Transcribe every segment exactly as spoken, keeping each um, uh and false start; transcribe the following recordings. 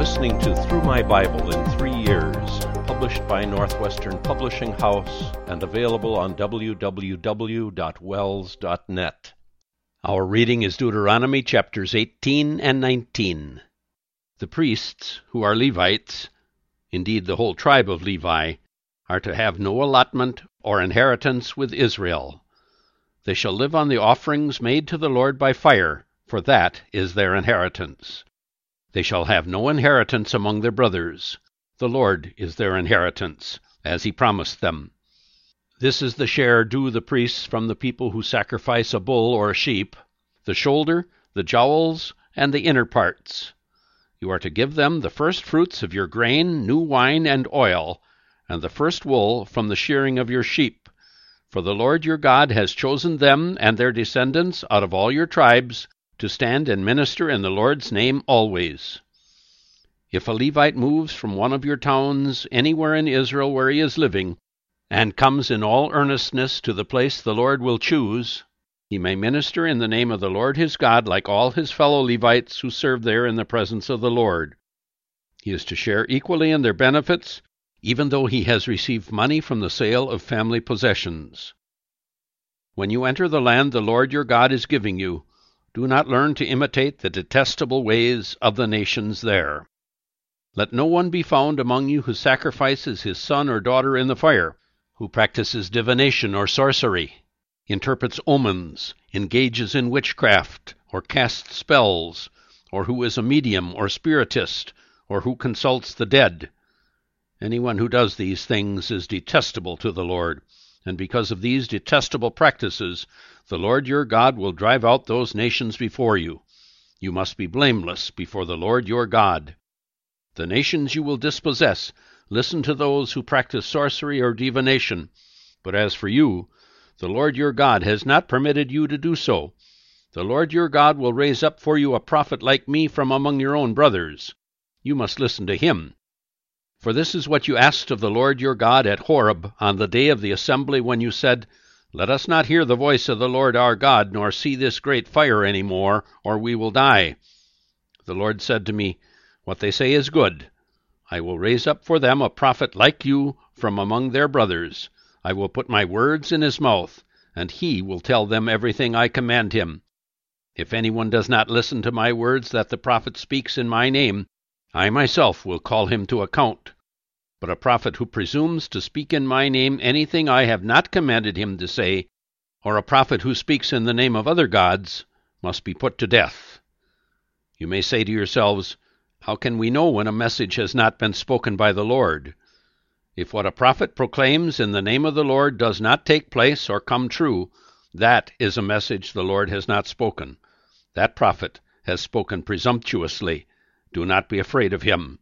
listening to Through My Bible in Three Years, published by Northwestern Publishing House and available on w w w dot wells dot net. Our reading is Deuteronomy chapters eighteen and nineteen. The priests, who are Levites, indeed the whole tribe of Levi, are to have no allotment or inheritance with Israel. They shall live on the offerings made to the Lord by fire, for that is their inheritance. They shall have no inheritance among their brothers. The Lord is their inheritance, as he promised them. This is the share due the priests from the people who sacrifice a bull or a sheep, the shoulder, the jowls, and the inner parts. You are to give them the first fruits of your grain, new wine, and oil, and the first wool from the shearing of your sheep. For the Lord your God has chosen them and their descendants out of all your tribes to stand and minister in the Lord's name always. If a Levite moves from one of your towns anywhere in Israel where he is living, and comes in all earnestness to the place the Lord will choose, he may minister in the name of the Lord his God like all his fellow Levites who serve there in the presence of the Lord. He is to share equally in their benefits, even though he has received money from the sale of family possessions. When you enter the land the Lord your God is giving you, do not learn to imitate the detestable ways of the nations there. Let no one be found among you who sacrifices his son or daughter in the fire, who practices divination or sorcery, interprets omens, engages in witchcraft, or casts spells, or who is a medium or spiritist, or who consults the dead. Anyone who does these things is detestable to the Lord, and because of these detestable practices, the Lord your God will drive out those nations before you. You must be blameless before the Lord your God. The nations you will dispossess listen to those who practice sorcery or divination, but as for you, the Lord your God has not permitted you to do so. The Lord your God will raise up for you a prophet like me from among your own brothers. You must listen to him. For this is what you asked of the Lord your God at Horeb on the day of the assembly when you said, Let us not hear the voice of the Lord our God, nor see this great fire any more, or we will die. The Lord said to me, What they say is good. I will raise up for them a prophet like you from among their brothers. I will put my words in his mouth, and he will tell them everything I command him. If anyone does not listen to my words that the prophet speaks in my name, I myself will call him to account. But a prophet who presumes to speak in my name anything I have not commanded him to say, or a prophet who speaks in the name of other gods, must be put to death. You may say to yourselves, How can we know when a message has not been spoken by the Lord? If what a prophet proclaims in the name of the Lord does not take place or come true, that is a message the Lord has not spoken. That prophet has spoken presumptuously. Do not be afraid of him.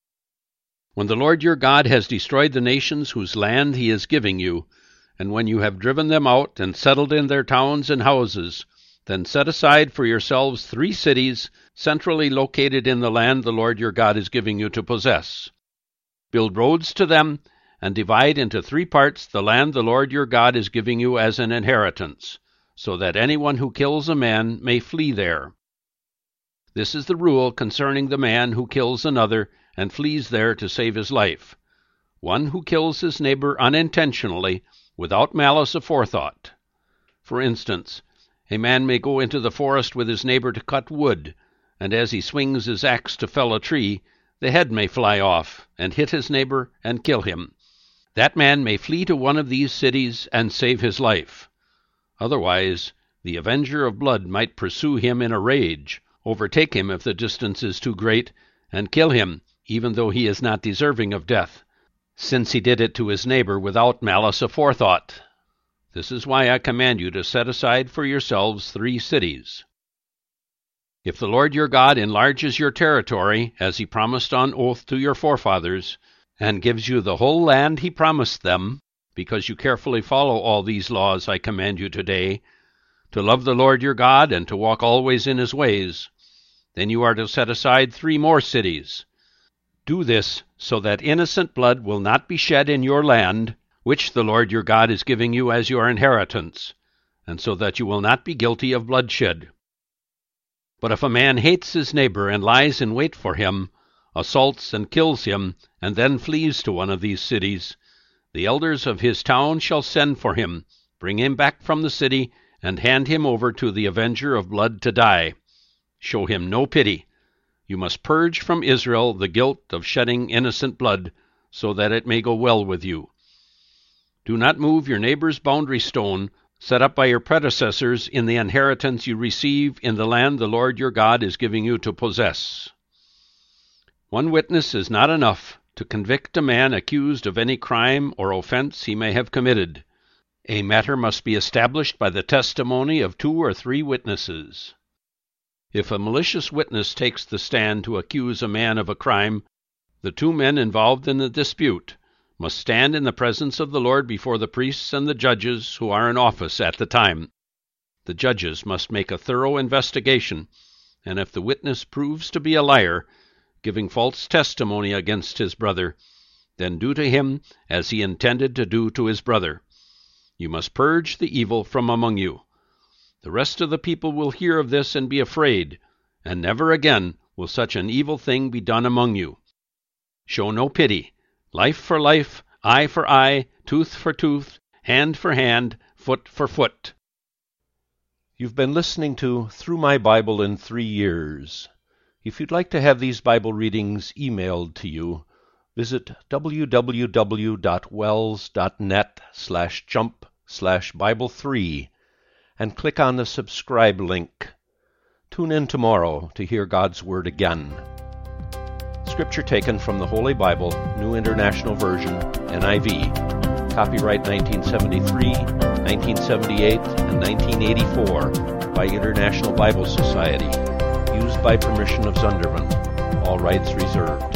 When the Lord your God has destroyed the nations whose land he is giving you, and when you have driven them out and settled in their towns and houses, then set aside for yourselves three cities centrally located in the land the Lord your God is giving you to possess. Build roads to them, and divide into three parts the land the Lord your God is giving you as an inheritance, so that anyone who kills a man may flee there. This is the rule concerning the man who kills another and flees there to save his life. One who kills his neighbor unintentionally, without malice aforethought. For instance, a man may go into the forest with his neighbor to cut wood, and as he swings his axe to fell a tree, the head may fly off and hit his neighbor and kill him. That man may flee to one of these cities and save his life. Otherwise, the avenger of blood might pursue him in a rage, overtake him if the distance is too great, and kill him, even though he is not deserving of death, since he did it to his neighbor without malice aforethought. This is why I command you to set aside for yourselves three cities. If the Lord your God enlarges your territory, as he promised on oath to your forefathers, and gives you the whole land he promised them, because you carefully follow all these laws I command you today, to love the Lord your God and to walk always in his ways, then you are to set aside three more cities. Do this so that innocent blood will not be shed in your land, which the Lord your God is giving you as your inheritance, and so that you will not be guilty of bloodshed. But if a man hates his neighbor and lies in wait for him, assaults and kills him, and then flees to one of these cities, the elders of his town shall send for him, bring him back from the city, and hand him over to the avenger of blood to die. Show him no pity. You must purge from Israel the guilt of shedding innocent blood, so that it may go well with you. Do not move your neighbor's boundary stone, set up by your predecessors in the inheritance you receive in the land the Lord your God is giving you to possess. One witness is not enough to convict a man accused of any crime or offense he may have committed. A matter must be established by the testimony of two or three witnesses. If a malicious witness takes the stand to accuse a man of a crime, the two men involved in the dispute must stand in the presence of the Lord before the priests and the judges who are in office at the time. The judges must make a thorough investigation, and if the witness proves to be a liar, giving false testimony against his brother, then do to him as he intended to do to his brother. You must purge the evil from among you. The rest of the people will hear of this and be afraid, and never again will such an evil thing be done among you. Show no pity. Life for life, eye for eye, tooth for tooth, hand for hand, foot for foot. You've been listening to Through My Bible in Three Years. If you'd like to have these Bible readings emailed to you, visit www.wells.net slash jump slash Bible three and click on the subscribe link. Tune in tomorrow to hear God's Word again. Scripture taken from the Holy Bible, New International Version, N I V. Copyright nineteen seventy-three, nineteen seventy-eight, and nineteen eighty-four by International Bible Society. Used by permission of Zunderman. All rights reserved.